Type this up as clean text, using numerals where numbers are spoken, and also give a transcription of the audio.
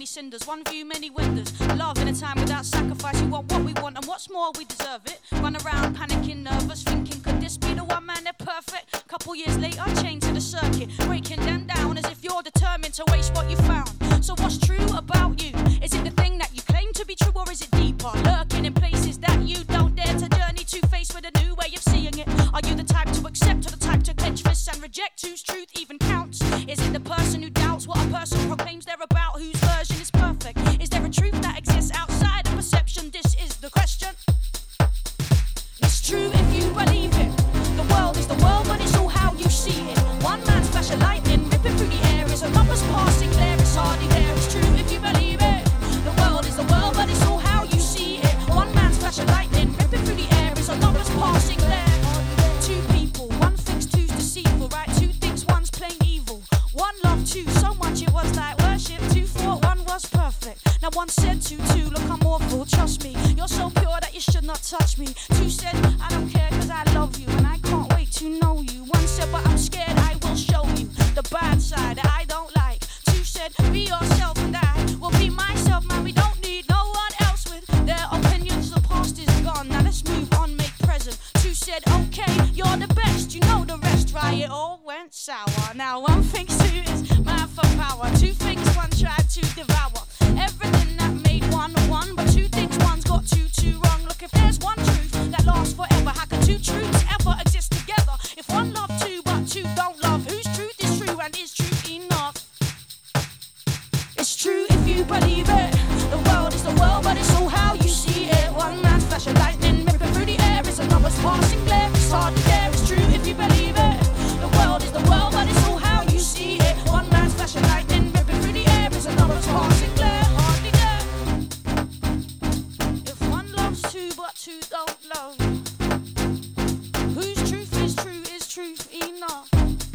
cinders. One view, many windows. Love in a time without sacrifice. We want what we want, and what's more, we deserve it. Run around panicking, nervous, thinking, could this be the one man they're perfect? Couple years later, chained to the circuit, breaking them down as if you're determined to waste what you found. So what's true about you? Is it the thing that you claim to be true, or is it deeper, lurking in places that you don't dare to journey to, face with a new way of seeing it? Are you the type to accept, or the type to clench fists and reject whose truth even counts? Is it the person who doubts what a person proclaims they're about, whose version is perfect? Is there a truth that exists outside of perception? This is the question. It's true if you believe it. The world is the world, but it's all how you see it. One man's flash of lightning ripping through the air is another's passing glare. It's hardly there. It's true if you believe it. The world is the world, but it's all how you see it. One man's flash of lightning ripping through the air is another's passing glare. Two people, one thinks two's deceitful, right? Two thinks one's plain evil. One loved two so much it was like worship. Two thought one was perfect. Now one said to two, look, I'm awful, trust me. You're so pure that you should not touch me. Two said, I don't care cause I love you and I can't wait to know you. One said, but I'm scared, I will show you the bad side that I don't like. Two said, be yourself and I will be myself, man. We don't need no one else with their opinions. The past is gone, now let's move on, make present. Two said, okay, you're the best, you know the rest, right? It all went sour. Now one thinks two is mad for power. Two thinks one tried to devour everything that made one one, but two thinks one's got two wrong. Look, if there's one truth that lasts forever, how can two truths ever exist together? If one loved two but two don't love, whose truth is true and is truth enough? It's true if you believe it. The world is the world, but it's all how you see it. One man's flash of lightning ripping through the air is another's passing glare. It's hardly there. It's true if you believe it. The world is the world, but it's all how you see it. One man's flash of lightning ripping through the air is another's passing glare. Hardly there. If one loves two but two don't love, whose truth is truth enough?